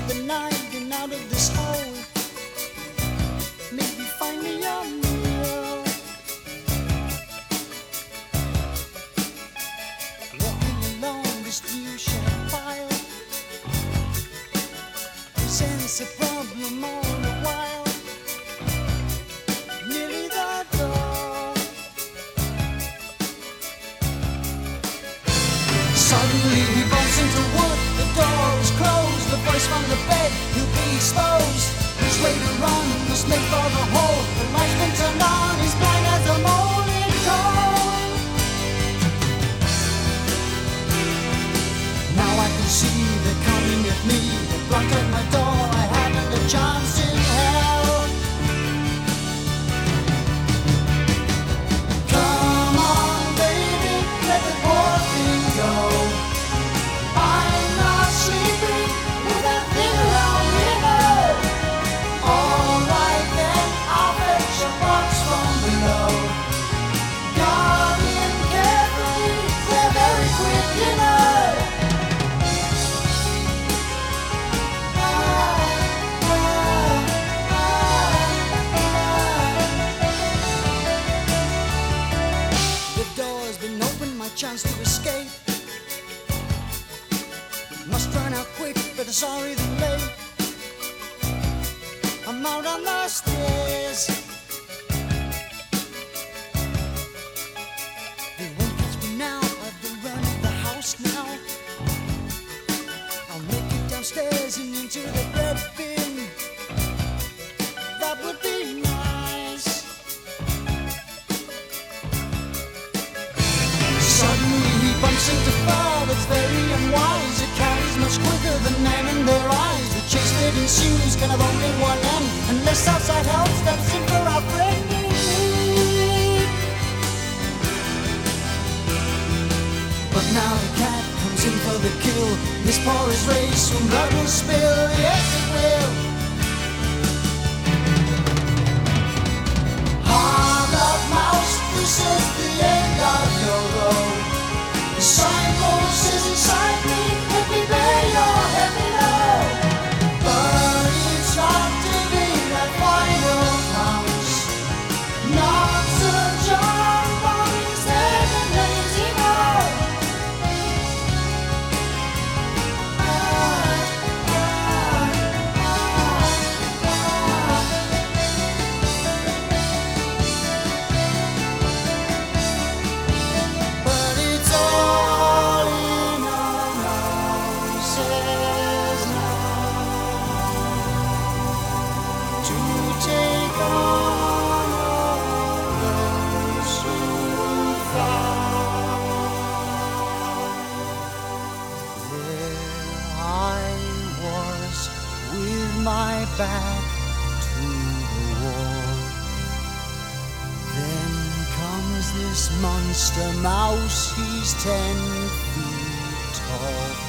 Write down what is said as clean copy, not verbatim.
the night and out of this hole. Maybe find me a mirror. Walking along this new shelf file, presents a problem all the while. Nearly the door. Suddenly he bumps into wood. The door is closed. The voice from the bed. He'll be exposed. Which way to run? Must make for the hole. The light's been turned on. He's blind as a mole in cold. Now I can see they're coming at me. They blocked at my door. I haven't a chance in hell. Come on, baby, let the poor thing go. I'm not sleeping with that thing around me now. All right then, I'll fetch a box from below. Guard him carefully, they're very quick, you know. The door's been opened, my chance to escape. Must run out quick, but it's already late. I'm out on the stairs. They won't catch me now, I've been running the house now. I'll make it downstairs and into the bread bin. That would be nice. Suddenly he bumps into fire that's very unwise. It carries much quicker than men in their eyes. The chase that ensues can have only one end, unless outside help steps in for our friend in need. But now the cat comes in for the kill. This porous race soon blood will spill. Yes, it will. Hard up, mouse, this is the end of your road. The signpost says inside me, let me bear your heavy load. But it's not to be that final promise. Not Sir John Bonnie's head and lazy mode. But it's all in our noses now to take on all those who found. There I was with my back to the wall. Then comes this monster mouse, he's 10 feet tall.